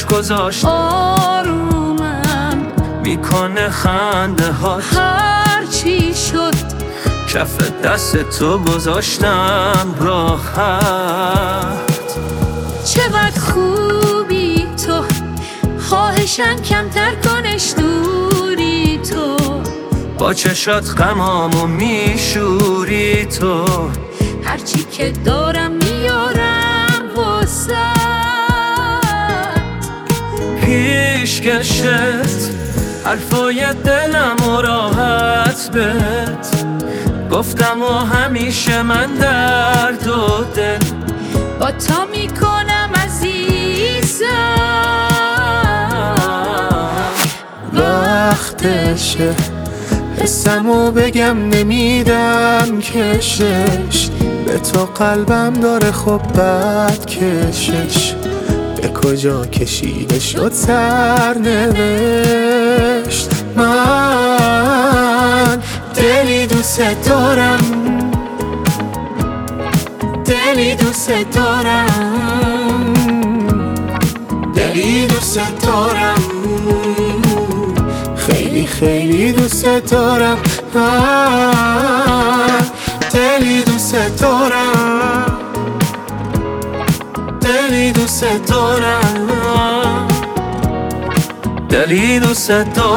گذاشت. آرومم میکنه خنده هات، هر چی شد کف دست تو گذاشتم راحت. چقدر خوبی تو، خواهشم کمتر کنش دوری تو، با چشات غمامو میشوری تو. هرچی که دارم میارم واسه پیشکشت، حرفای دلمو راحت بهت گفتم و همیشه من درد و دل با تا میکنم عزیزم. وقتشه حسمو بگم نمیدم کشش، به تو قلبم داره خب بد کشش. به کجا کشیده شد سرنوشت، من دلی دوست دارم، دلی دوست دارم، دلی دوست دارم، خیلی خیلی دوست دارم، دلی دوست دارم، دلی دوست دارم، دلی دوست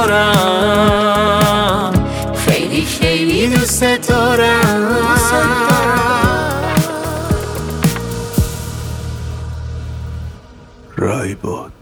دارم، خیلی خیلی دوست دارم. رایبود